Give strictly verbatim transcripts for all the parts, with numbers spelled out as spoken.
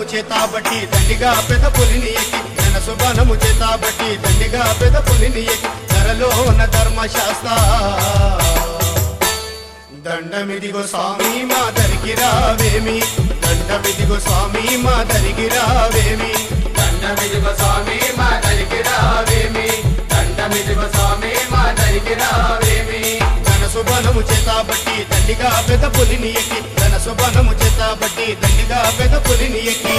చేతాబట్టి దండిగా పెద పులిని ఎక్కి ధన శుభనము చేతాబట్టి దండిగా పెద పులిని ఎక్కి ధరలో ఉన్న ధర్మశాస్త్ర దండమిదిగో స్వామి మా దరికి రావేమి దండమిదిగో స్వామి మా దరికి రావేమి దండమిదిగో స్వామి మా దరికి రావేమి దండమిదిగో స్వామి మా దరికి రావేమి ధన శుభనము చేతాబట్టి దండిగా పెద పులిని ఎక్కి ధన శుభనము చేతాబట్టి దండిగా పెద పులిని ఎక్కి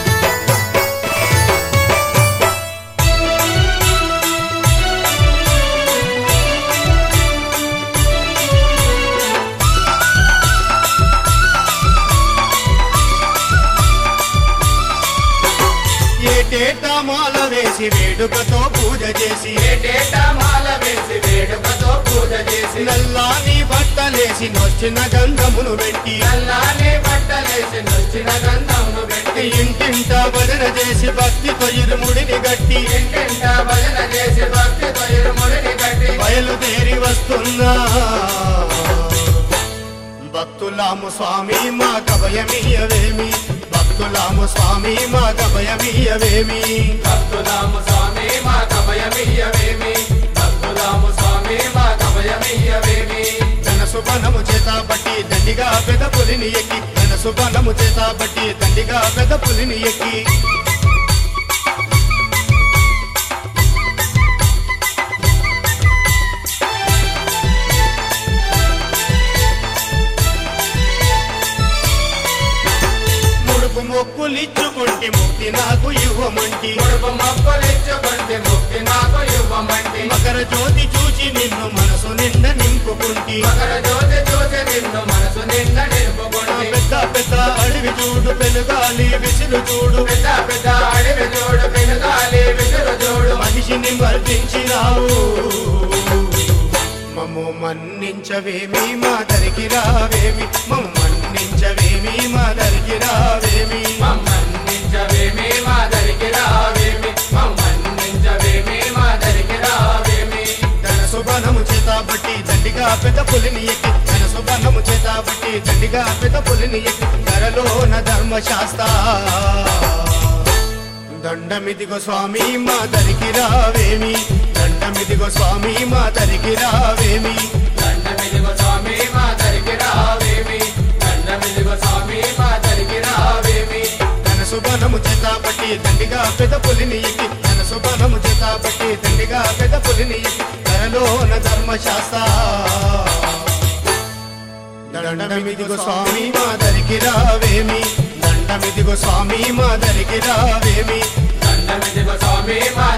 ఏటేటా మాల వేసి వేడుకతో పూజ చేసి ఏటేటా మాల వేసి వేడుకతో పూజ చేసి నల్లాని బట్టలేసి నొచ్చిన గంధమును పెట్టి నల్లాని బట్టలేసి నొచ్చిన గంధమును పెట్టి ఇంటింట భజన చేసి భక్తితో ఇరుముడిని గట్టి ఇంటింట భజన చేసి భక్తితో ఇరుముడిని గట్టి బయలుదేరి వస్తున్నా భక్తులాము స్వామి మా కభయమీయవేమి భక్తులాము స్వామి మా కభయమీయవేమి భక్తులాము స్వామి మా కభయమీయవేమి భక్తులాము స్వామి మా కభయమీయవేమి ధన శుభనము చేతాబట్టి దండిగా పెద పులిని ఎక్కి ధన శుభనము చేతాబట్టి దండిగా పెద పులిని ఎక్కి మొక్కులిచ్చుకుంటే ముక్తి నాకు ఇవ్వమంటి ముడుపు మొక్కులిచ్చుకుంటే ముక్తి నాకు ఇవ్వమంటి మకర జ్యోతి చూచి నిన్ను మనసు నిండా నింపుకుంటి మకర జ్యోతి చూసి నిన్ను మనసు నిండా నింపుకుంటి పెద్ద పెద్ద అడవి చూడు పెనుగాలి విసురు చూడు పెద్ద పెద్ద అడవి చూడు పెనుగాలి విసురు చూడు మనిషిని మర్దించినావు మమ్ము మన్నించవేమి మా దరికి రావేమి మమ్ము మన్నించవేమి మా దరికి రావేమి మన్నించవేమి మా దరికి రావేమి మన్నించవేమి మా దరికి రావేమి ధన శుభనము చేతాబట్టి దండిగా పెద్ద పులిని ఎక్కి ధన శుభనము చేతాబట్టి దండిగా పెద్ద పులిని ఎక్కి ధరలోన ధర్మశాస్త్ర దండమిదిగో స్వామి మా దరికి రావేమి దండమిదిగో స్వామి మా దరికి రావేమి దండమిదిగో స్వామి మా దరికి రావేమి దండమిదిగో స్వామి మా దరికి రావేమి ధన శుభనము చేతాబట్టి దండిగా పెద్ద పులిని ఎక్కి ధన శుభనము చేతాబట్టి దండిగా పెద్ద పులిని ఎక్కి ధరలోన ధర్మశాస్త్ర దండమిదిగో స్వామి మా దరికి రావేమి దండమిదిగో స్వామి మా దరికి రావేమి దండమిదిగో స్వామి మా